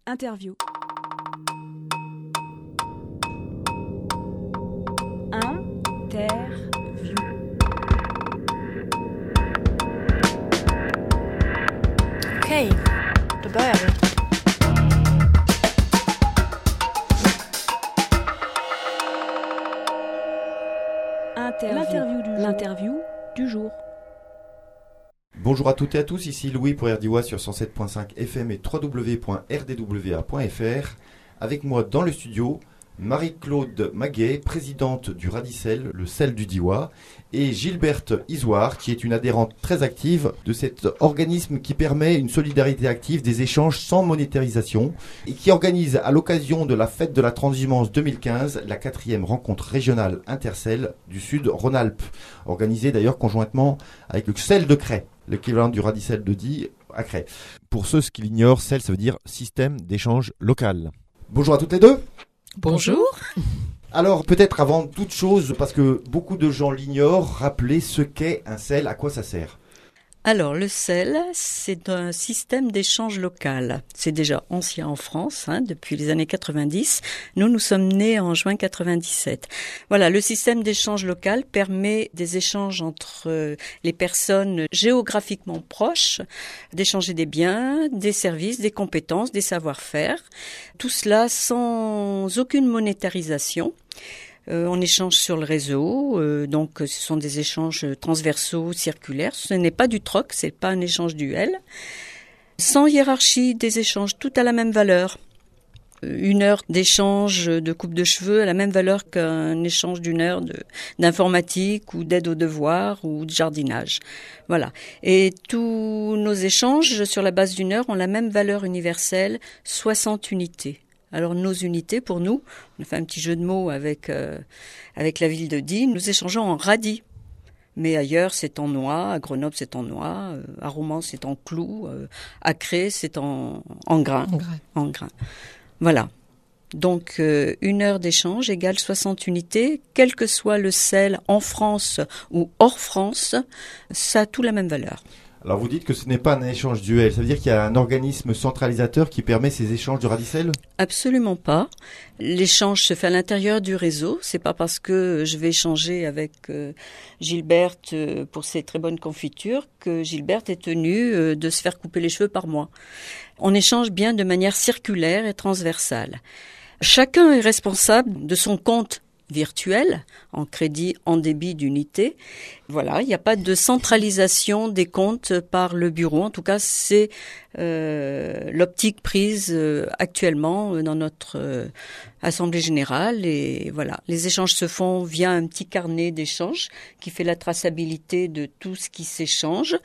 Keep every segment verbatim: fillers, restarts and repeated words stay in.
Interview. Interview. Okej, då börjar vi. Interview. L'interview du, L'interview du jour. Bonjour à toutes et à tous, ici Louis pour R D W A sur cent sept virgule cinq F M et w w w point r d w a point f r. Avec moi dans le studio, Marie-Claude Maguet, présidente du Radicel, le sel du Diois, et Gilberte Isoire, qui est une adhérente très active de cet organisme qui permet une solidarité active, des échanges sans monétarisation, et qui organise à l'occasion de la fête de la transhumance deux mille quinze la quatrième rencontre régionale Intercel du Sud Rhône-Alpes, organisée d'ailleurs conjointement avec le sel de Cray, l'équivalent du Radicel de Die à Cray. Pour ceux qui l'ignorent, sel ça veut dire système d'échange local. Bonjour à toutes les deux. Bonjour. Alors peut-être avant toute chose, parce que beaucoup de gens l'ignorent, rappelez ce qu'est un sel, à quoi ça sert. Alors, le sel, c'est un système d'échange local. C'est déjà ancien en France, hein, depuis les années quatre-vingt-dix. Nous, nous sommes nés en juin quatre-vingt-dix-sept. Voilà, le système d'échange local permet des échanges entre les personnes géographiquement proches, d'échanger des biens, des services, des compétences, des savoir-faire. Tout cela sans aucune monétarisation. Euh, on échange sur le réseau, euh, donc ce sont des échanges transversaux, circulaires. Ce n'est pas du troc, c'est pas un échange duel. Sans hiérarchie, des échanges, tout à la même valeur. Une heure d'échange de coupe de cheveux à la même valeur qu'un échange d'une heure de, d'informatique ou d'aide aux devoirs ou de jardinage. Voilà. Et tous nos échanges sur la base d'une heure ont la même valeur universelle, soixante unités. Alors nos unités, pour nous, on a fait un petit jeu de mots avec euh, avec la ville de Die, nous échangeons en radis. Mais ailleurs, c'est en noix, à Grenoble, c'est en noix, euh, à Romans, c'est en clous, euh, à Cray, c'est en, en grains. En grain. En grain. Voilà. Donc, euh, une heure d'échange égale soixante unités, quel que soit le sel en France ou hors France, ça a tout la même valeur. Alors vous dites que ce n'est pas un échange duel, ça veut dire qu'il y a un organisme centralisateur qui permet ces échanges de Radicel ? Absolument pas. L'échange se fait à l'intérieur du réseau. C'est pas parce que je vais échanger avec euh, Gilberte euh, pour ses très bonnes confitures que Gilberte est tenue euh, de se faire couper les cheveux par moi. On échange bien de manière circulaire et transversale. Chacun est responsable de son compte virtuel, en crédit, en débit d'unité. Voilà, il n'y a pas de centralisation des comptes par le bureau. En tout cas, c'est euh, l'optique prise euh, actuellement dans notre euh, Assemblée générale. Et voilà, les échanges se font via un petit carnet d'échange qui fait la traçabilité de tout ce qui s'échange.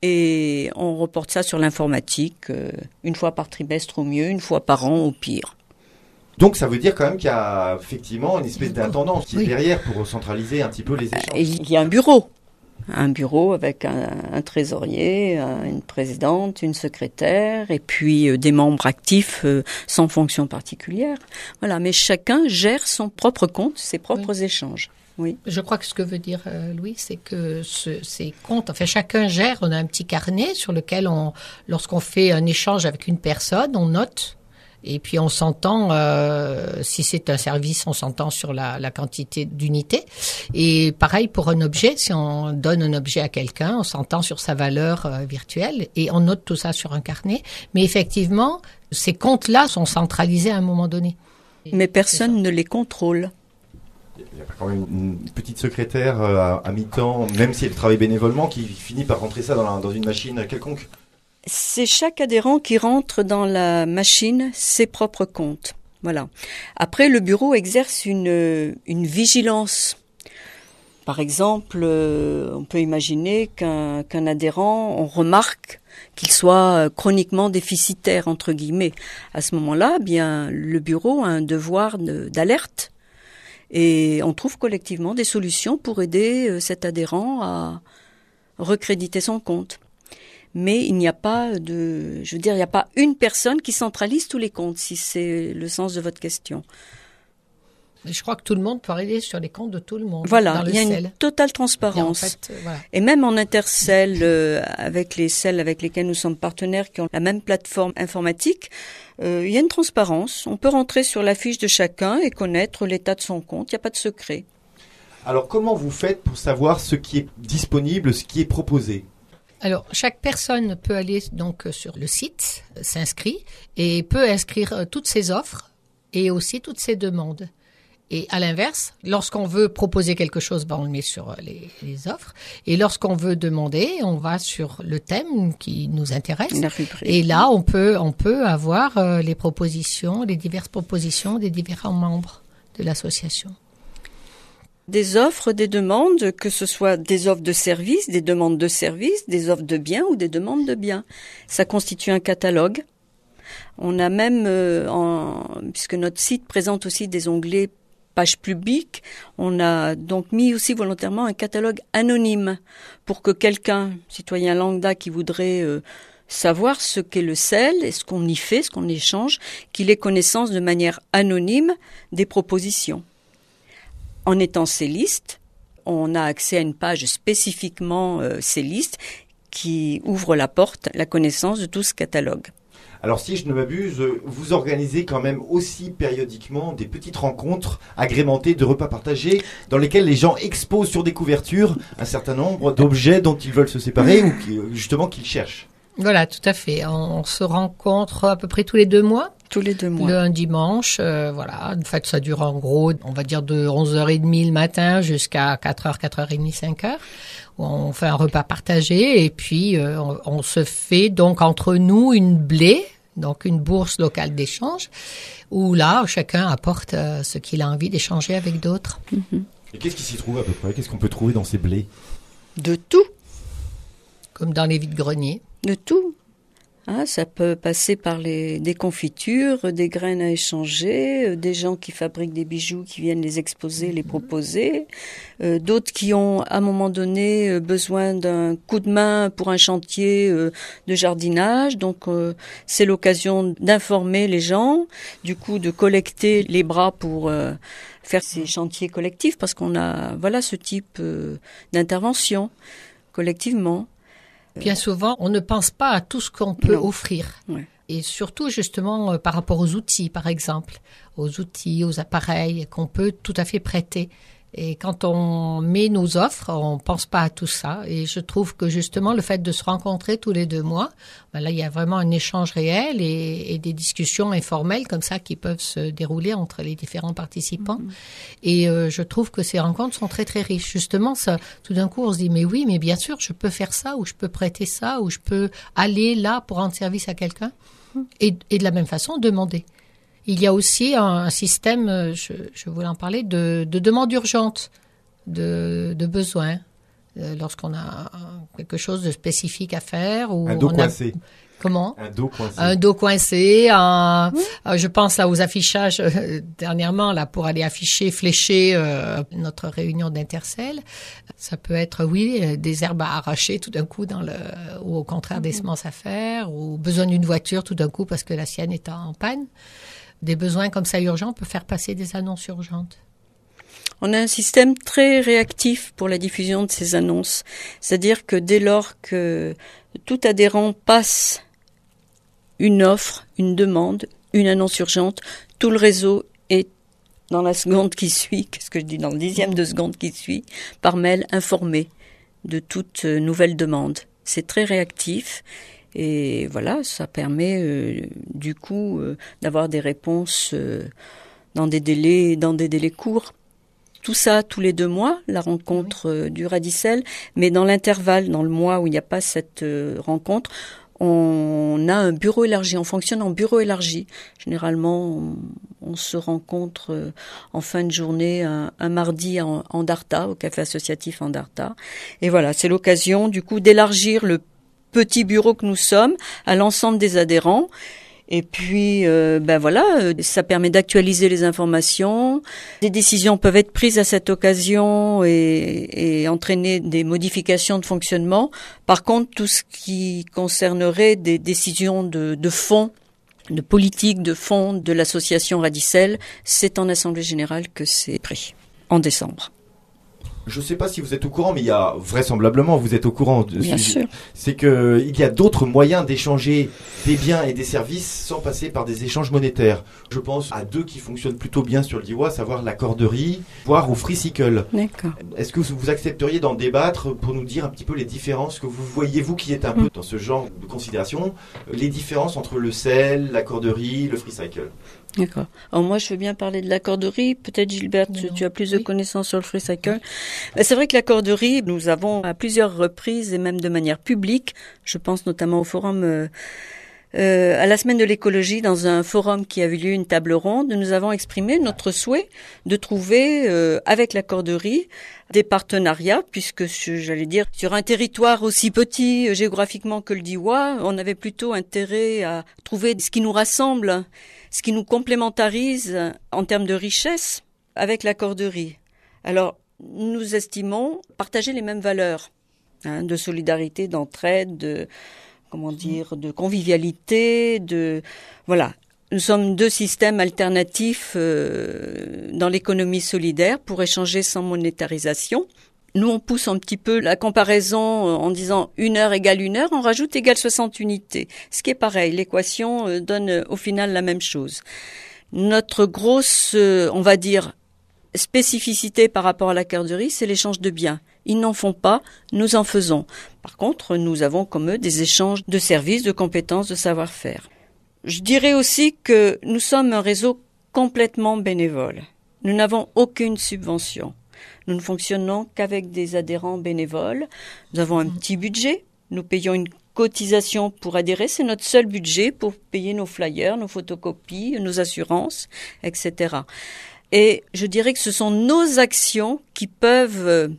Et on reporte ça sur l'informatique euh, une fois par trimestre au mieux, une fois par an au pire. Donc ça veut dire quand même qu'il y a effectivement une espèce d'intendance qui Oui. est derrière pour centraliser un petit peu les échanges. Il y a un bureau, un bureau avec un, un trésorier, un, une présidente, une secrétaire, et puis euh, des membres actifs euh, sans fonction particulière. Voilà, mais chacun gère son propre compte, ses propres oui. échanges. Oui. Je crois que ce que veut dire euh, Louis, c'est que ce, ces comptes, enfin chacun gère, on a un petit carnet sur lequel on, lorsqu'on fait un échange avec une personne, on note. Et puis on s'entend, euh, si c'est un service, on s'entend sur la, la quantité d'unités. Et pareil pour un objet, si on donne un objet à quelqu'un, on s'entend sur sa valeur euh, virtuelle et on note tout ça sur un carnet. Mais effectivement, ces comptes-là sont centralisés à un moment donné. Mais personne ne les contrôle. Il y a quand même une petite secrétaire euh, à, à mi-temps, même si elle travaille bénévolement, qui finit par rentrer ça dans, la, dans une machine quelconque. C'est chaque adhérent qui rentre dans la machine ses propres comptes. Voilà. Après, le bureau exerce une, une vigilance. Par exemple, euh, on peut imaginer qu'un, qu'un adhérent, on remarque qu'il soit chroniquement déficitaire, entre guillemets. À ce moment-là, bien, le bureau a un devoir de, d'alerte et on trouve collectivement des solutions pour aider cet adhérent à recréditer son compte. Mais il n'y a pas de, je veux dire, il n'y a pas une personne qui centralise tous les comptes, si c'est le sens de votre question. Je crois que tout le monde peut arriver sur les comptes de tout le monde. Voilà, dans le il y a cell. une totale transparence. Et, en fait, voilà. Et même en intercell, euh, avec les cells avec lesquels nous sommes partenaires, qui ont la même plateforme informatique, euh, il y a une transparence. On peut rentrer sur la fiche de chacun et connaître l'état de son compte. Il n'y a pas de secret. Alors, comment vous faites pour savoir ce qui est disponible, ce qui est proposé ? Alors, chaque personne peut aller donc sur le site, euh, s'inscrit, et peut inscrire euh, toutes ses offres et aussi toutes ses demandes. Et à l'inverse, lorsqu'on veut proposer quelque chose, ben on le met sur les, les offres. Et lorsqu'on veut demander, on va sur le thème qui nous intéresse. Et là, on peut, on peut avoir euh, les propositions, les diverses propositions des différents membres de l'association. Des offres, des demandes, que ce soit des offres de services, des demandes de services, des offres de biens ou des demandes de biens. Ça constitue un catalogue. On a même, euh, en, puisque notre site présente aussi des onglets page publique, on a donc mis aussi volontairement un catalogue anonyme pour que quelqu'un, citoyen lambda qui voudrait euh, savoir ce qu'est le cell et ce qu'on y fait, ce qu'on échange, qu'il ait connaissance de manière anonyme des propositions. En étant celliste, on a accès à une page spécifiquement euh, celliste qui ouvre la porte à la connaissance de tout ce catalogue. Alors si je ne m'abuse, vous organisez quand même aussi périodiquement des petites rencontres agrémentées de repas partagés dans lesquels les gens exposent sur des couvertures un certain nombre d'objets dont ils veulent se séparer ou qui, justement qu'ils cherchent. Voilà, tout à fait. On se rencontre à peu près tous les deux mois. Tous les deux mois. Le un dimanche, euh, voilà. En fait, ça dure en gros, on va dire de onze heures trente le matin jusqu'à quatre heures, quatre heures trente, cinq heures. On fait un repas partagé et puis euh, on, on se fait donc entre nous une blé, donc une bourse locale d'échange, où là, chacun apporte euh, ce qu'il a envie d'échanger avec d'autres. Mm-hmm. Et qu'est-ce qui s'y trouve à peu près ? Qu'est-ce qu'on peut trouver dans ces blés ? De tout. Comme dans les vides-greniers. De tout. Ah, ça peut passer par les, des confitures, des graines à échanger, euh, des gens qui fabriquent des bijoux qui viennent les exposer, les proposer, euh, d'autres qui ont à un moment donné euh, besoin d'un coup de main pour un chantier euh, de jardinage. Donc euh, c'est l'occasion d'informer les gens, du coup de collecter les bras pour euh, faire ces chantiers collectifs, parce qu'on a voilà ce type euh, d'intervention collectivement. Bien souvent, on ne pense pas à tout ce qu'on peut Non. offrir. Ouais. Et surtout, justement, euh, par rapport aux outils, par exemple, aux outils, aux appareils qu'on peut tout à fait prêter. Et quand on met nos offres, on pense pas à tout ça. Et je trouve que, justement, le fait de se rencontrer tous les deux mois, ben là, il y a vraiment un échange réel et, et des discussions informelles comme ça qui peuvent se dérouler entre les différents participants. Mmh. Et euh, je trouve que ces rencontres sont très, très riches. Justement, ça, tout d'un coup, on se dit, mais oui, mais bien sûr, je peux faire ça, ou je peux prêter ça, ou je peux aller là pour rendre service à quelqu'un. Mmh. Et, et de la même façon, demander. Il y a aussi un, un système, je, je voulais en parler, de, de demande urgente, de, de besoin, euh, lorsqu'on a quelque chose de spécifique à faire. Ou un dos on coincé. A, comment ? Un dos coincé. Un dos coincé. Un, mmh. Je pense là aux affichages euh, dernièrement là pour aller afficher, flécher euh, notre réunion d'intercell. Ça peut être oui des herbes à arracher tout d'un coup dans le, ou au contraire des semences à faire, ou besoin d'une voiture tout d'un coup parce que la sienne est en panne. Des besoins comme ça urgents, on peut faire passer des annonces urgentes. On a un système très réactif pour la diffusion de ces annonces. C'est-à-dire que dès lors que tout adhérent passe une offre, une demande, une annonce urgente, tout le réseau est dans la seconde qui suit, qu'est-ce que je dis, dans le dixième de seconde qui suit, par mail informé de toute nouvelle demande. C'est très réactif. Et voilà, ça permet euh, du coup euh, d'avoir des réponses euh, dans des délais, dans des délais courts. Tout ça tous les deux mois, la rencontre euh, du Radicel, mais dans l'intervalle, dans le mois où il n'y a pas cette euh, rencontre, on a un bureau élargi, on fonctionne en bureau élargi. Généralement, on, on se rencontre euh, en fin de journée un, un mardi en, en Darta, au café associatif en Darta. Et voilà, c'est l'occasion du coup d'élargir le petit bureau que nous sommes à l'ensemble des adhérents. Et puis, euh, ben voilà, ça permet d'actualiser les informations. Des décisions peuvent être prises à cette occasion et, et entraîner des modifications de fonctionnement. Par contre, tout ce qui concernerait des décisions de, de fond, de politique, de fond de l'association Radicelle, c'est en assemblée générale que c'est pris, en décembre. Je ne sais pas si vous êtes au courant, mais il y a vraisemblablement, vous êtes au courant. De Bien ce, sûr. C'est qu'il y a d'autres moyens d'échanger des biens et des services sans passer par des échanges monétaires. Je pense à deux qui fonctionnent plutôt bien sur le Diois, à savoir la corderie, voire au freecycle. D'accord. Est-ce que vous accepteriez d'en débattre pour nous dire un petit peu les différences que vous voyez, vous qui êtes un peu dans ce genre de considération, les différences entre le sel, la corderie, le freecycle? D'accord. Alors moi, je veux bien parler de la corderie. Peut-être, Gilberte, Non. tu as plus de Oui. connaissances sur le freecycle. Mais c'est vrai que la corderie, nous avons à plusieurs reprises et même de manière publique, je pense notamment au forum, euh, euh, à la semaine de l'écologie, dans un forum qui a eu lieu, une table ronde, nous avons exprimé notre souhait de trouver, euh, avec la corderie, des partenariats, puisque, j'allais dire, sur un territoire aussi petit euh, géographiquement que le Diois, on avait plutôt intérêt à trouver ce qui nous rassemble, ce qui nous complémentarise en termes de richesse avec la corderie. Alors, nous estimons partager les mêmes valeurs, hein, de solidarité, d'entraide, de, comment dire, de convivialité, de, voilà. Nous sommes deux systèmes alternatifs euh, dans l'économie solidaire pour échanger sans monétarisation. Nous, on pousse un petit peu la comparaison en disant une heure égale une heure, on rajoute égale soixante unités. Ce qui est pareil, l'équation donne au final la même chose. Notre grosse, on va dire, spécificité par rapport à la corderie, c'est l'échange de biens. Ils n'en font pas, nous en faisons. Par contre, nous avons comme eux des échanges de services, de compétences, de savoir-faire. Je dirais aussi que nous sommes un réseau complètement bénévole. Nous n'avons aucune subvention. Nous ne fonctionnons qu'avec des adhérents bénévoles. Nous avons un petit budget. Nous payons une cotisation pour adhérer. C'est notre seul budget pour payer nos flyers, nos photocopies, nos assurances, et cetera. Et je dirais que ce sont nos actions qui peuvent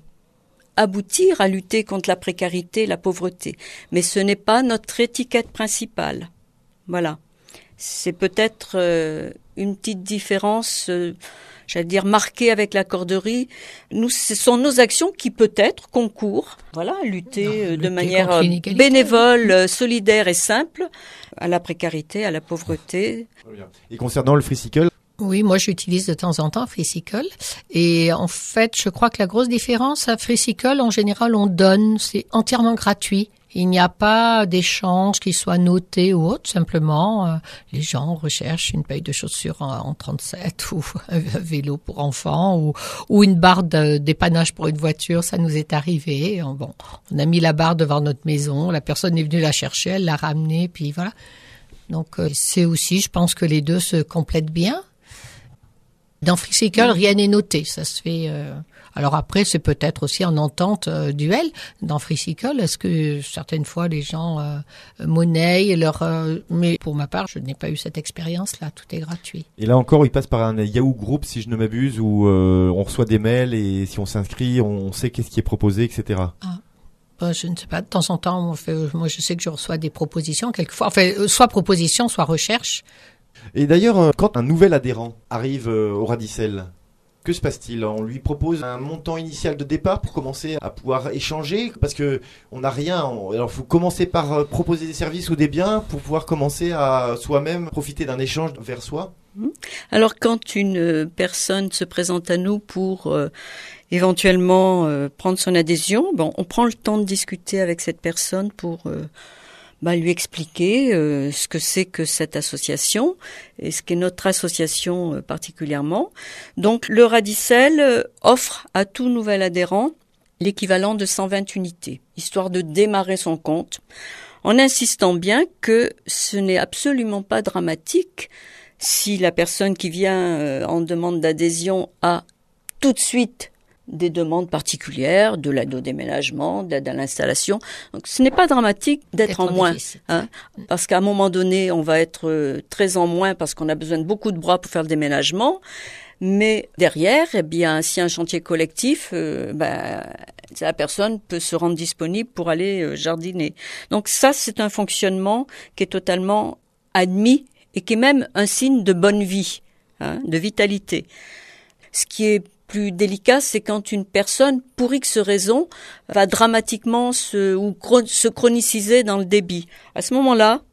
aboutir à lutter contre la précarité, la pauvreté. Mais ce n'est pas notre étiquette principale. Voilà. C'est peut-être euh, une petite différence, euh, j'allais dire marquée avec la corderie. Nous, ce sont nos actions qui peut-être concourent, voilà, à lutter, non, euh, de manière bénévole, euh, solidaire et simple à la précarité, à la pauvreté. Et concernant le freecycle? Oui, moi j'utilise de temps en temps Freecycle et en fait je crois que la grosse différence à Freecycle, en général on donne, c'est entièrement gratuit. Il n'y a pas d'échange qui soit noté ou autre, simplement euh, les gens recherchent une paire de chaussures en, en trente-sept ou un vélo pour enfants ou, ou une barre de, dépannage pour une voiture, ça nous est arrivé. On, bon, on a mis la barre devant notre maison, la personne est venue la chercher, elle l'a ramenée, puis voilà. Donc euh, c'est aussi, je pense que les deux se complètent bien. Dans Freecycle, rien n'est noté, ça se fait... Euh... Alors après, c'est peut-être aussi en entente euh, duel. Dans Freecycle, est-ce que certaines fois les gens euh, monnaient leur... Euh... Mais pour ma part, je n'ai pas eu cette expérience-là, tout est gratuit. Et là encore, il passe par un Yahoo Group, si je ne m'abuse, où euh, on reçoit des mails et si on s'inscrit, on sait qu'est-ce qui est proposé, et cetera. Ah. Ben, je ne sais pas, de temps en temps, on fait... moi je sais que je reçois des propositions, quelquefois, enfin, soit propositions, soit recherches. Et d'ailleurs, quand un nouvel adhérent arrive au Radicelle, que se passe-t-il? On lui propose un montant initial de départ pour commencer à pouvoir échanger, parce que on n'a rien. Alors, vous commencez par proposer des services ou des biens pour pouvoir commencer à soi-même profiter d'un échange vers soi. Alors, quand une personne se présente à nous pour euh, éventuellement euh, prendre son adhésion, bon, on prend le temps de discuter avec cette personne pour euh, bah, lui expliquer euh, ce que c'est que cette association et ce qu'est notre association euh, particulièrement. Donc, le Radicelle euh, offre à tout nouvel adhérent l'équivalent de cent vingt unités, histoire de démarrer son compte, en insistant bien que ce n'est absolument pas dramatique si la personne qui vient euh, en demande d'adhésion a tout de suite des demandes particulières, de l'aide au déménagement, d'aide à l'installation. Donc ce n'est pas dramatique d'être en moins, hein, parce qu'à un moment donné, on va être très en moins parce qu'on a besoin de beaucoup de bras pour faire le déménagement. Mais derrière, eh bien, si un chantier collectif, euh, ben, la personne peut se rendre disponible pour aller euh, jardiner. Donc ça, c'est un fonctionnement qui est totalement admis et qui est même un signe de bonne vie, hein, de vitalité. Ce qui est plus délicat, c'est quand une personne, pour X raison, va dramatiquement se, ou se chroniciser dans le débit. À ce moment-là,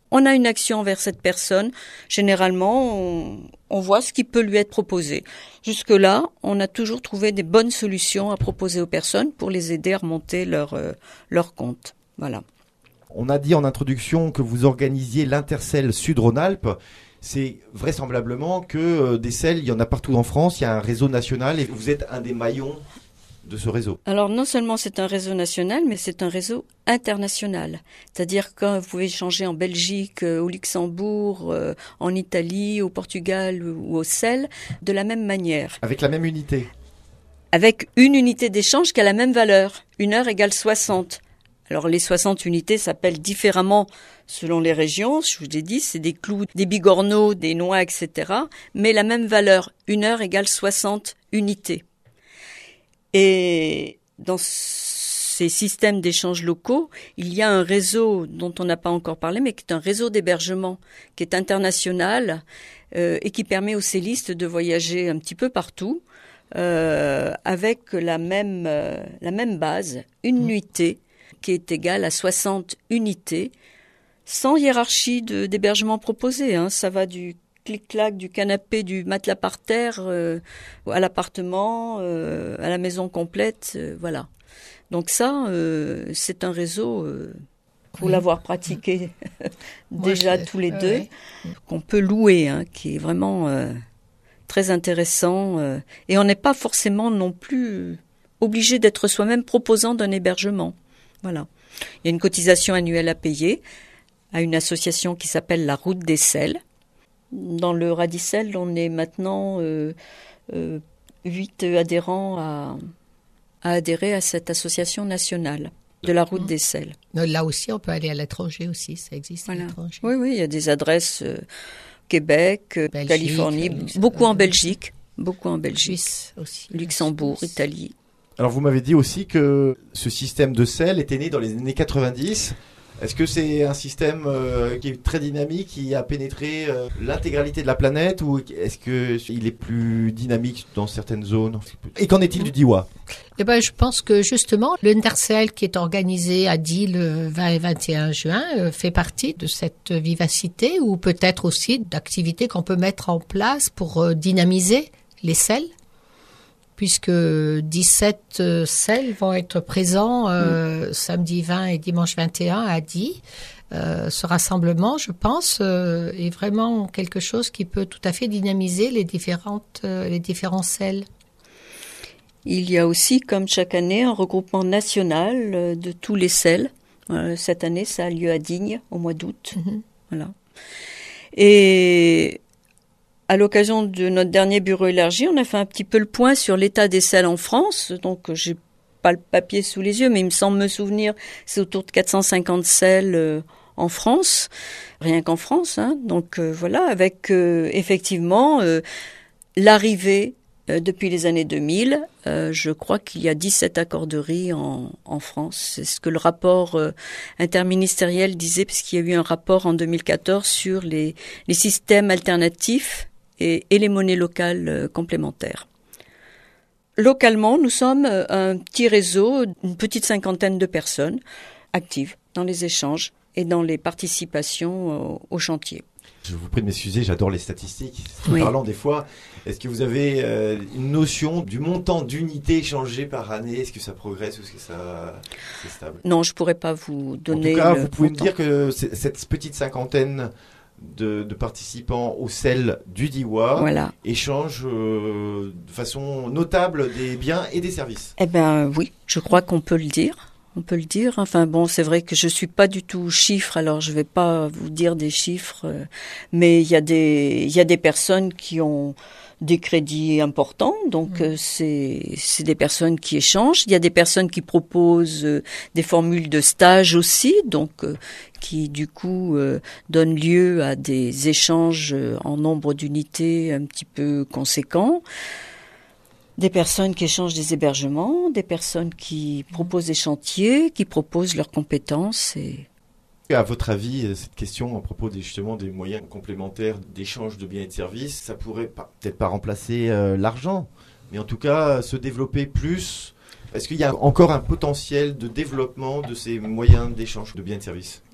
on a une action envers cette personne. Généralement, on, on voit ce qui peut lui être proposé. Jusque-là, on a toujours trouvé des bonnes solutions à proposer aux personnes pour les aider à remonter leur, euh, leur compte. Voilà. On a dit en introduction que vous organisiez l'Intercell Sud-Rhône-Alpes. C'est vraisemblablement que euh, des selles, il y en a partout en France, il y a un réseau national et vous êtes un des maillons de ce réseau. Alors non seulement c'est un réseau national, mais c'est un réseau international. C'est-à-dire que vous pouvez échanger en Belgique, euh, au Luxembourg, euh, en Italie, au Portugal ou au Sel, de la même manière. Avec la même unité. Avec une unité d'échange qui a la même valeur. Une heure égale soixante. Alors les soixante unités s'appellent différemment selon les régions. Je vous l'ai dit, c'est des clous, des bigorneaux, des noix, et cetera. Mais la même valeur, une heure égale soixante unités. Et dans ces systèmes d'échanges locaux, il y a un réseau dont on n'a pas encore parlé, mais qui est un réseau d'hébergement qui est international euh, et qui permet aux cellistes de voyager un petit peu partout euh, avec la même, euh, la même base, une nuitée, qui est égale à soixante unités, sans hiérarchie de, d'hébergement proposé. Hein. Ça va du clic-clac, du canapé, du matelas par terre, euh, à l'appartement, euh, à la maison complète, euh, voilà. Donc ça, euh, c'est un réseau, euh, pour oui. l'avoir pratiqué déjà Moi, tous les deux, ouais. qu'on peut louer, hein, qui est vraiment euh, très intéressant. Euh, et on n'est pas forcément non plus obligé d'être soi-même proposant d'un hébergement. Voilà. Il y a une cotisation annuelle à payer à une association qui s'appelle la Route des Selles. Dans le Radicel, on est maintenant euh, euh, huit adhérents à, à adhérer à cette association nationale de la Route mmh. des Selles. Là aussi, on peut aller à l'étranger aussi, ça existe voilà. à l'étranger. Oui, oui, il y a des adresses euh, Québec, Belgique, Californie, Luxembourg, beaucoup en Belgique, beaucoup en Belgique, Suisse aussi, Luxembourg, Suisse. Italie. Alors vous m'avez dit aussi que ce système de sel était né dans les années quatre-vingt-dix. Est-ce que c'est un système euh, qui est très dynamique, qui a pénétré euh, l'intégralité de la planète, ou est-ce qu'il est plus dynamique dans certaines zones? Et qu'en est-il du Diois? Eh ben, je pense que justement, l'Intercell qui est organisé à Die le vingt et vingt et un juin euh, fait partie de cette vivacité, ou peut-être aussi d'activités qu'on peut mettre en place pour euh, dynamiser les selles. Puisque dix-sept euh, selles vont être présents euh, mmh. samedi vingt et dimanche vingt et un à Die. Euh, ce rassemblement, je pense, euh, est vraiment quelque chose qui peut tout à fait dynamiser les différentes euh, les différents selles. Il y a aussi, comme chaque année, un regroupement national euh, de tous les selles. Euh, cette année, ça a lieu à Digne au mois d'août. Mmh. Voilà. Et à l'occasion de notre dernier bureau élargi, on a fait un petit peu le point sur l'état des selles en France. Donc, j'ai pas le papier sous les yeux, mais il me semble me souvenir, c'est autour de quatre cent cinquante selles euh, en France, rien qu'en France. Hein. Donc, euh, voilà, avec euh, effectivement euh, l'arrivée euh, depuis les années deux mille, euh, je crois qu'il y a dix-sept accorderies en, en France. C'est ce que le rapport euh, interministériel disait, puisqu'il y a eu un rapport en deux mille quatorze sur les, les systèmes alternatifs Et, et les monnaies locales euh, complémentaires. Localement, nous sommes euh, un petit réseau, une petite cinquantaine de personnes actives dans les échanges et dans les participations euh, au chantier. Je vous prie de m'excuser, j'adore les statistiques. En oui. parlant des fois, est-ce que vous avez euh, une notion du montant d'unités échangées par année? Est-ce que ça progresse ou est-ce que ça c'est stable? Non, je ne pourrais pas vous donner. En tout cas, le vous pouvez montant. me dire que cette petite cinquantaine De, de participants au sel du Diois voilà. échangent euh, de façon notable des biens et des services. Eh bien oui, je crois qu'on peut le dire. On peut le dire. Enfin bon, c'est vrai que je suis pas du tout chiffre, alors je vais pas vous dire des chiffres, euh, mais il y a des il y a des personnes qui ont des crédits importants, donc mmh. euh, c'est c'est des personnes qui échangent. Il y a des personnes qui proposent euh, des formules de stage aussi, donc euh, qui du coup euh, donnent lieu à des échanges euh, en nombre d'unités un petit peu conséquents. Des personnes qui échangent des hébergements, des personnes qui proposent des chantiers, qui proposent leurs compétences. Et... À votre avis, cette question à propos des, justement des moyens complémentaires d'échange de biens et de services, ça pourrait pas, peut-être pas remplacer euh, l'argent, mais en tout cas se développer plus. Est-ce qu'il y a encore un potentiel de développement de ces moyens d'échange de biens et de services ?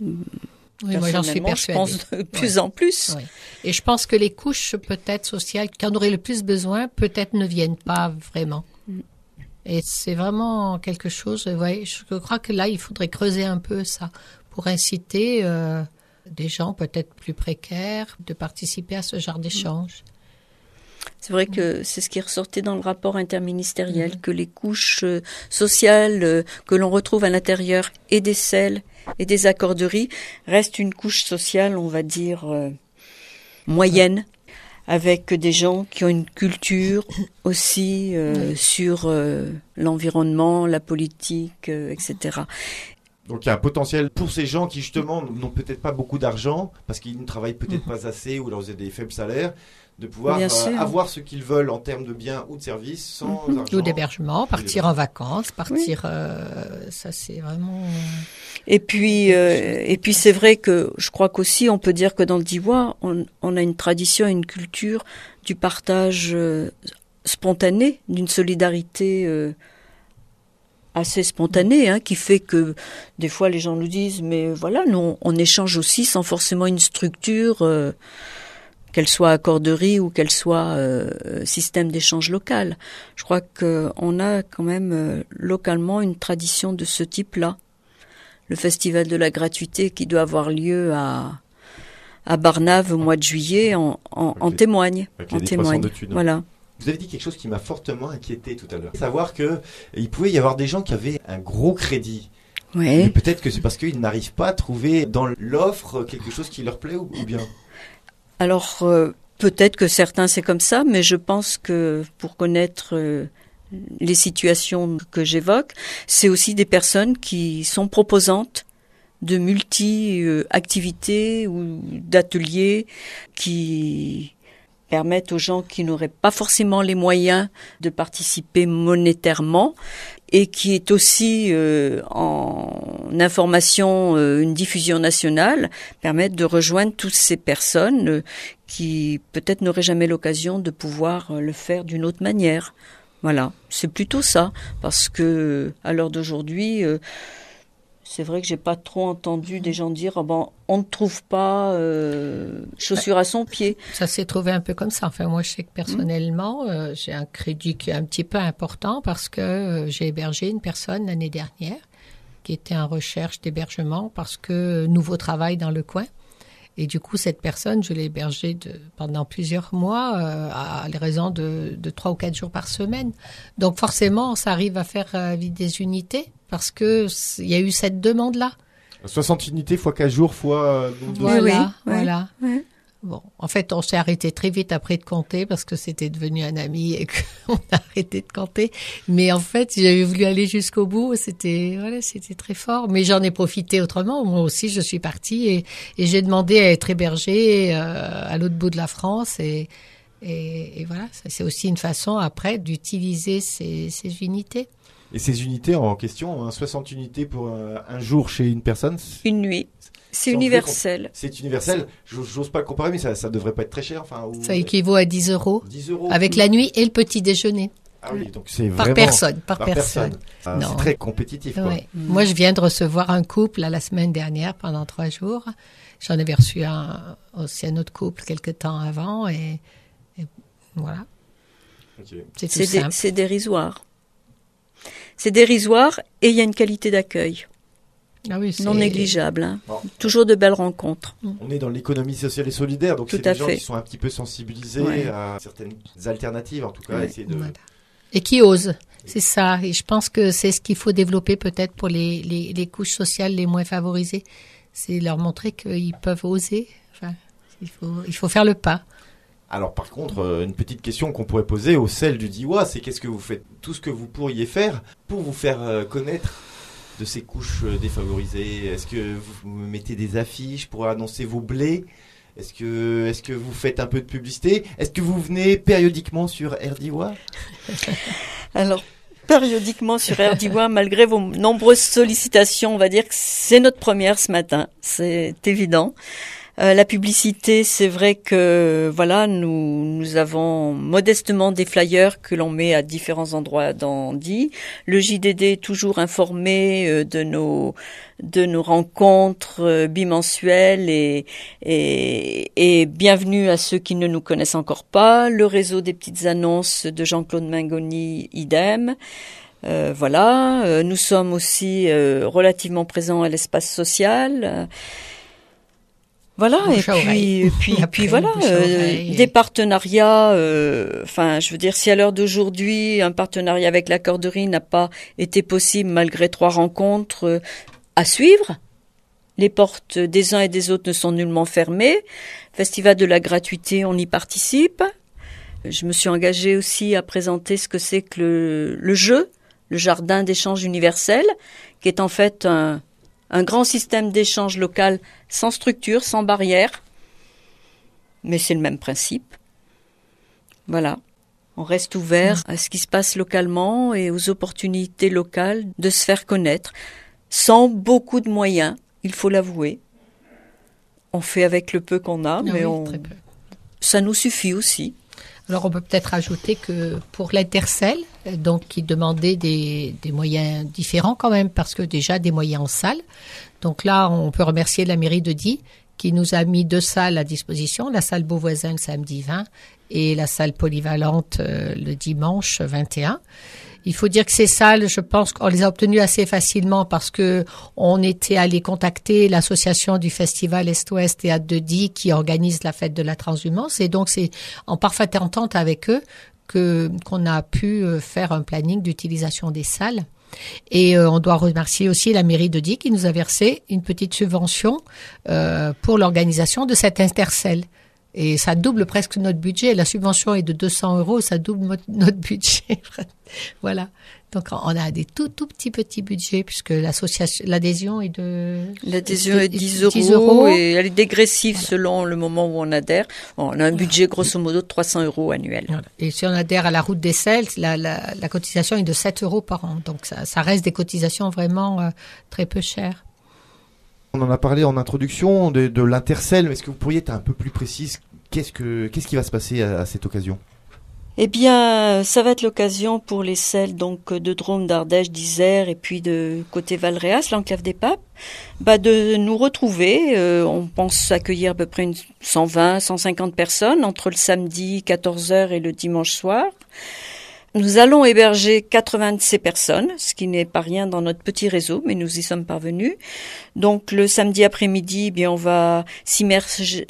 Oui, moi j'en suis persuadée. Je pense de plus ouais. en plus. Oui. Et je pense que les couches peut-être sociales qui en auraient le plus besoin, peut-être ne viennent pas vraiment. Mm. Et c'est vraiment quelque chose, ouais, je crois que là, il faudrait creuser un peu ça pour inciter euh, des gens peut-être plus précaires de participer à ce genre d'échange. C'est vrai que c'est ce qui ressortait dans le rapport interministériel, mmh. que les couches euh, sociales euh, que l'on retrouve à l'intérieur et des C E L et des accorderies restent une couche sociale, on va dire, euh, moyenne, avec des gens qui ont une culture aussi euh, mmh. sur euh, l'environnement, la politique, euh, et cetera. Donc il y a un potentiel pour ces gens qui justement n'ont peut-être pas beaucoup d'argent, parce qu'ils ne travaillent peut-être mmh. pas assez ou alors ils ont des faibles salaires, de pouvoir euh, avoir ce qu'ils veulent en termes de biens ou de services sans mmh. argent. Ou d'hébergement, partir en vacances, partir... Oui. Euh, ça c'est vraiment... Et puis, euh, et puis c'est vrai que je crois qu'aussi on peut dire que dans le Diois, on, on a une tradition, une culture du partage euh, spontané, d'une solidarité euh, assez spontanée, hein, qui fait que des fois les gens nous disent mais voilà, nous on, on échange aussi sans forcément une structure... Euh, qu'elle soit accorderie ou qu'elle soit euh, système d'échange local. Je crois qu'on a quand même euh, localement une tradition de ce type-là. Le festival de la gratuité qui doit avoir lieu à, à Barnave au mois de juillet en, en, en les, témoigne. En témoigne. Voilà. Vous avez dit quelque chose qui m'a fortement inquiété tout à l'heure. Savoir qu'il pouvait y avoir des gens qui avaient un gros crédit. Oui. Mais peut-être que c'est parce qu'ils n'arrivent pas à trouver dans l'offre quelque chose qui leur plaît ou, ou bien. Alors, euh, peut-être que certains c'est comme ça, mais je pense que pour connaître euh, les situations que j'évoque, c'est aussi des personnes qui sont proposantes de multi-activités ou d'ateliers qui permettent aux gens qui n'auraient pas forcément les moyens de participer monétairement et qui est aussi euh, en information, euh, une diffusion nationale, permettent de rejoindre toutes ces personnes euh, qui peut-être n'auraient jamais l'occasion de pouvoir euh, le faire d'une autre manière. Voilà, c'est plutôt ça, parce que à l'heure d'aujourd'hui, euh, c'est vrai que j'ai pas trop entendu des gens dire oh ben, on ne trouve pas euh, chaussures à son pied. Ça s'est trouvé un peu comme ça. Enfin, moi, je sais que personnellement, euh, j'ai un crédit qui est un petit peu important parce que euh, j'ai hébergé une personne l'année dernière qui était en recherche d'hébergement parce que nouveau travail dans le coin. Et du coup, cette personne, je l'ai hébergée de, pendant plusieurs mois euh, à raison de, de trois ou quatre jours par semaine. Donc forcément, ça arrive à faire euh, vite des unités parce que il y a eu cette demande-là. soixante unités fois quatre jours fois... douze. Voilà, oui, voilà. Oui, oui. Bon, en fait, on s'est arrêté très vite après de compter parce que c'était devenu un ami et qu'on a arrêté de compter. Mais en fait, j'avais voulu aller jusqu'au bout. C'était, voilà, c'était très fort. Mais j'en ai profité autrement. Moi aussi, je suis partie et, et j'ai demandé à être hébergée euh, à l'autre bout de la France. Et, et, et voilà, ça, c'est aussi une façon après d'utiliser ces, ces unités. Et ces unités en question, hein, soixante unités pour un, un jour chez une personne. Une nuit. C'est universel. C'est universel. J'ose pas le comparer, mais ça, ça devrait pas être très cher. Enfin, ou... Ça équivaut à dix euros. dix euros. Avec plus. La nuit et le petit déjeuner. Ah oui, donc c'est par vraiment... Personne, par, par personne. personne. Ah, c'est très compétitif, quoi. Ouais. Mmh. Moi, je viens de recevoir un couple là, la semaine dernière pendant trois jours. J'en avais reçu un, aussi un autre couple quelque temps avant et, et voilà. Okay. C'est tout c'est simple. Dé, c'est dérisoire. C'est dérisoire et il y a une qualité d'accueil. Ah oui, non négligeable, hein. Bon. Toujours de belles rencontres. On est dans l'économie sociale et solidaire, donc tout c'est des gens fait. qui sont un petit peu sensibilisés ouais. à certaines alternatives, en tout cas. Ouais. Essayer de... Voilà. Et qui osent, c'est ça. Et je pense que c'est ce qu'il faut développer peut-être pour les, les, les couches sociales les moins favorisées. C'est leur montrer qu'ils peuvent oser. Enfin, il faut, il faut faire le pas. Alors par contre, une petite question qu'on pourrait poser au C E L du Diois, c'est qu'est-ce que vous faites, tout ce que vous pourriez faire pour vous faire connaître de ces couches défavorisées? Est-ce que vous mettez des affiches pour annoncer vos blés? Est-ce que, est-ce que vous faites un peu de publicité? Est-ce que vous venez périodiquement sur R Diois? Alors, périodiquement sur R Diois, malgré vos nombreuses sollicitations, on va dire que c'est notre première ce matin, c'est évident. Euh, la publicité, c'est vrai que voilà, nous nous avons modestement des flyers que l'on met à différents endroits dans Die. Le J D D est toujours informé euh, de nos de nos rencontres euh, bimensuelles et, et et bienvenue à ceux qui ne nous connaissent encore pas. Le réseau des petites annonces de Jean-Claude Mingoni, idem. Euh, voilà, euh, nous sommes aussi euh, relativement présents à l'espace social. Euh, Voilà, et puis, et puis, et puis voilà, euh, des partenariats, euh, enfin, je veux dire, si à l'heure d'aujourd'hui, un partenariat avec la Corderie n'a pas été possible malgré trois rencontres euh, à suivre, les portes des uns et des autres ne sont nullement fermées. Festival de la gratuité, on y participe. Je me suis engagée aussi à présenter ce que c'est que le, le jeu, le jardin d'échange universel, qui est en fait un Un grand système d'échange local sans structure, sans barrière. Mais c'est le même principe. Voilà. On reste ouvert à ce qui se passe localement et aux opportunités locales de se faire connaître. Sans beaucoup de moyens, il faut l'avouer. On fait avec le peu qu'on a, ah mais oui, on... très peu. ça nous suffit aussi. Alors, on peut peut-être ajouter que pour l'Intercell, donc qui demandait des, des moyens différents quand même, parce que déjà des moyens en salle. Donc là, on peut remercier la mairie de Die qui nous a mis deux salles à disposition, la salle Beauvoisin le samedi vingt et la salle polyvalente euh, le dimanche vingt et un. Il faut dire que ces salles, je pense qu'on les a obtenues assez facilement parce que on était allé contacter l'association du festival Est-Ouest Théâtre de Die qui organise la fête de la transhumance et donc c'est en parfaite entente avec eux que qu'on a pu faire un planning d'utilisation des salles. Et euh, on doit remercier aussi la mairie de Die qui nous a versé une petite subvention euh, pour l'organisation de cet Intercell. Et ça double presque notre budget. La subvention est de deux cents euros, ça double notre budget. Voilà. Donc, on a des tout, tout petits, petits budgets puisque l'association, l'adhésion est de... L'adhésion est dix euros et elle est dégressive voilà. Selon le moment où on adhère. Bon, on a un budget grosso modo de trois cents euros annuel. Voilà. Et si on adhère à la route des Selles, la, la, la cotisation est de sept euros par an. Donc, ça, ça reste des cotisations vraiment euh, très peu chères. On en a parlé en introduction de, de l'Intercell. Est-ce que vous pourriez être un peu plus précise? Qu'est-ce, que, qu'est-ce qui va se passer à, à cette occasion? Eh bien, ça va être l'occasion pour les celles donc de Drôme, d'Ardèche, d'Isère et puis de côté Valréas, l'enclave des Papes, bah de nous retrouver. Euh, on pense accueillir à peu près une cent vingt, cent cinquante personnes entre le samedi quatorze heures et le dimanche soir. Nous allons héberger quatre-vingts de ces personnes, ce qui n'est pas rien dans notre petit réseau, mais nous y sommes parvenus. Donc le samedi après-midi, eh bien on va s'immerger,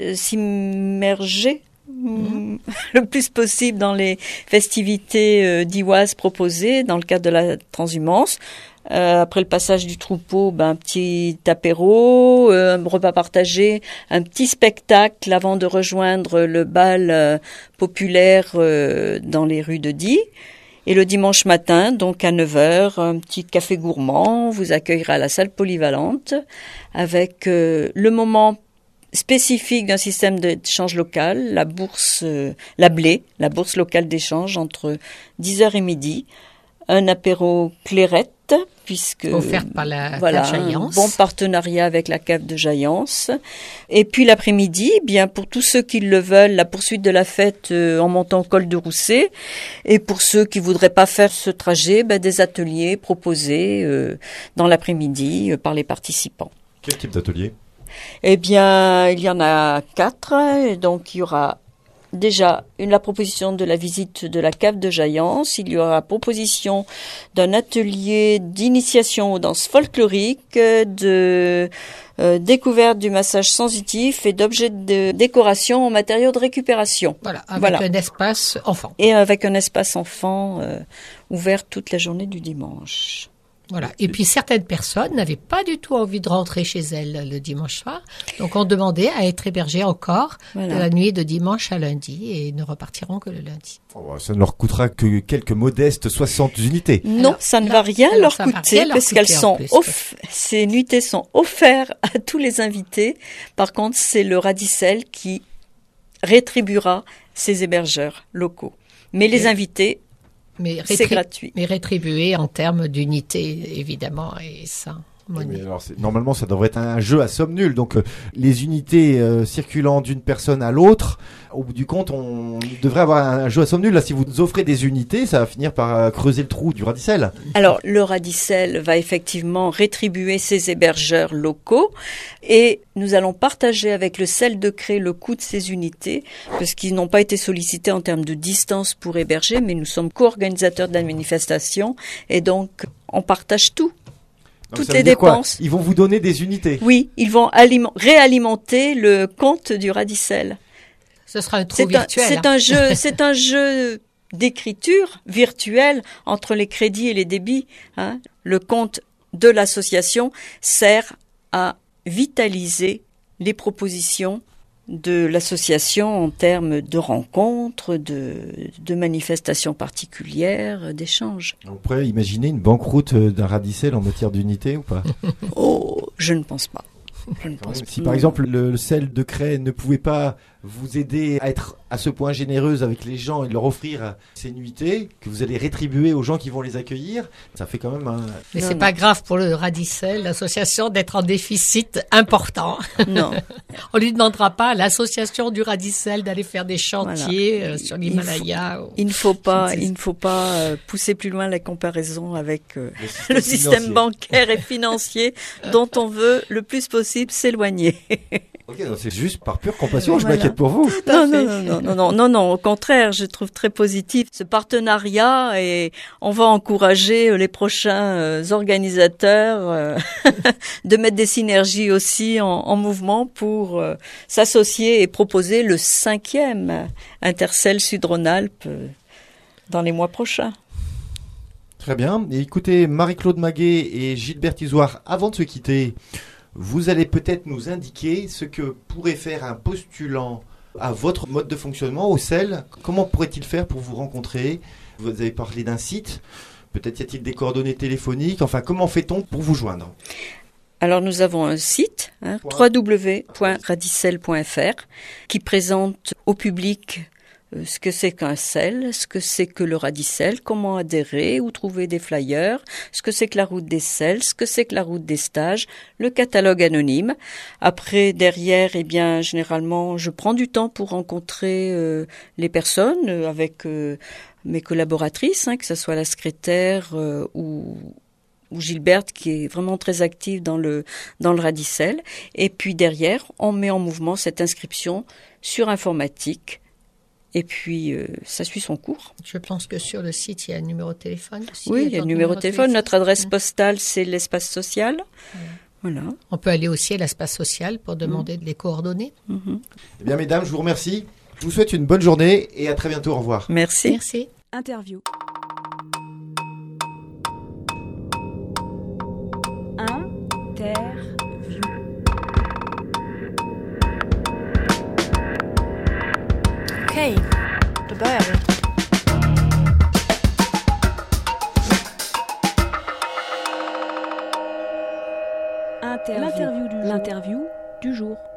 s'immerger mmh. le plus possible dans les festivités euh, dioises proposées dans le cadre de la transhumance. Euh, après le passage du troupeau, ben, un petit apéro, euh, un repas partagé, un petit spectacle avant de rejoindre le bal euh, populaire euh, dans les rues de Die. Et le dimanche matin, donc à neuf heures, un petit café gourmand vous accueillera à la salle polyvalente avec euh, le moment spécifique d'un système d'échange local, la bourse, euh, la B L E, la bourse locale d'échange entre dix heures et midi, un apéro clairette, puisque offerte par la voilà, cave Jaillance. Un bon partenariat avec la cave de Jaillance. Et puis l'après-midi, bien pour tous ceux qui le veulent, la poursuite de la fête euh, en montant au col de Rousset. Et pour ceux qui voudraient pas faire ce trajet, ben, des ateliers proposés euh, dans l'après-midi euh, par les participants. Quel type d'atelier? Eh bien, il y en a quatre. Et donc il y aura déjà, une, la proposition de la visite de la cave de Jaillance. Il y aura proposition d'un atelier d'initiation aux danses folkloriques, de euh, découverte du massage sensitif et d'objets de décoration en matériaux de récupération. Voilà, avec voilà. un espace enfant. Et avec un espace enfant euh, ouvert toute la journée du dimanche. Voilà. Et puis certaines personnes n'avaient pas du tout envie de rentrer chez elles le dimanche soir, donc ont demandé à être hébergées encore voilà. de la nuit de dimanche à lundi et ne repartiront que le lundi. Oh, ça ne leur coûtera que quelques modestes soixante unités. Non, alors, ça ne va rien alors, leur coûter rien parce qu'elles sont plus, off- ces nuitées sont offertes à tous les invités. Par contre, c'est le Radicel qui rétribuera ces hébergeurs locaux. Mais les et... invités Mais c'est rétri- gratuit. Mais rétribué en termes d'unité, évidemment, et ça. Mais alors, c'est, normalement, ça devrait être un jeu à somme nulle. Donc, euh, les unités euh, circulant d'une personne à l'autre, au bout du compte, on devrait avoir un, un jeu à somme nulle. Là, si vous offrez des unités, ça va finir par euh, creuser le trou du radicelle. Alors, le radicelle va effectivement rétribuer ses hébergeurs locaux et nous allons partager avec le C E L de Cré le coût de ces unités parce qu'ils n'ont pas été sollicités en termes de distance pour héberger, mais nous sommes co-organisateurs de la manifestation et donc on partage tout. Donc, toutes les dépenses. Ils vont vous donner des unités. Oui, ils vont aliment- réalimenter le compte du radicelle. Ce sera un trou C'est virtuel. un, c'est hein. un jeu, c'est un jeu d'écriture virtuelle entre les crédits et les débits. Hein. Le compte de l'association sert à vitaliser les propositions de l'association en termes de rencontres, de, de manifestations particulières, d'échanges. On pourrait imaginer une banqueroute d'un radicelle en matière d'unité ou pas? Oh, je ne pense pas. Je ne pense Si pas. par exemple le, le C E L de Cré ne pouvait pas vous aider à être à ce point généreuse avec les gens et de leur offrir ces nuitées que vous allez rétribuer aux gens qui vont les accueillir, ça fait quand même un... Mais Non, c'est non. pas grave pour le radicelle, l'association, d'être en déficit important. Non. On lui demandera pas à l'association du radicelle d'aller faire des chantiers Voilà. euh, sur Il l'Himalaya. ou- Il ne faut pas, Je ne sais- il ne faut pas euh, pousser plus loin la comparaison avec euh, Le le système financier. bancaire et financier dont on veut le plus possible s'éloigner. Ok, donc c'est juste par pure compassion, je Voilà. m'inquiète pour vous. Non, non, non, non, non, non, non, non, au contraire, je trouve très positif ce partenariat et on va encourager euh, les prochains euh, organisateurs euh, de mettre des synergies aussi en, en mouvement pour euh, s'associer et proposer le cinquième Intercell Sud-Rhône-Alpes euh, dans les mois prochains. Très bien. Et écoutez, Marie-Claude Maguet et Gilbert Isoire, avant de se quitter, vous allez peut-être nous indiquer ce que pourrait faire un postulant à votre mode de fonctionnement au C E L. Comment pourrait-il faire pour vous rencontrer? Vous avez parlé d'un site. Peut-être y a-t-il des coordonnées téléphoniques. Enfin, comment fait-on pour vous joindre? Alors nous avons un site, hein, Point. w w w point radicelle point f r, qui présente au public euh, ce que c'est qu'un C E L, ce que c'est que le radicelle, comment adhérer, où trouver des flyers, ce que c'est que la route des C E L, ce que c'est que la route des stages, le catalogue anonyme. Après, derrière, eh bien, généralement, je prends du temps pour rencontrer euh, les personnes euh, avec euh, mes collaboratrices, hein, que ce soit la secrétaire euh, ou ou Gilberte qui est vraiment très active dans le dans le radicelle. Et puis derrière, on met en mouvement cette inscription sur informatique. Et puis, euh, ça suit son cours. Je pense que sur le site, il y a un numéro de téléphone aussi. Oui, il y a le votre numéro de téléphone. Notre adresse Ouais. postale, c'est l'espace social. Voilà. On peut aller aussi à l'espace social pour demander de les coordonner. Mhm. Eh bien, mesdames, je vous remercie. Je vous souhaite une bonne journée et à très bientôt. Au revoir. Merci. Merci. Interview. Interview. Okej, då börjar vi. Interview. L'interview du jour.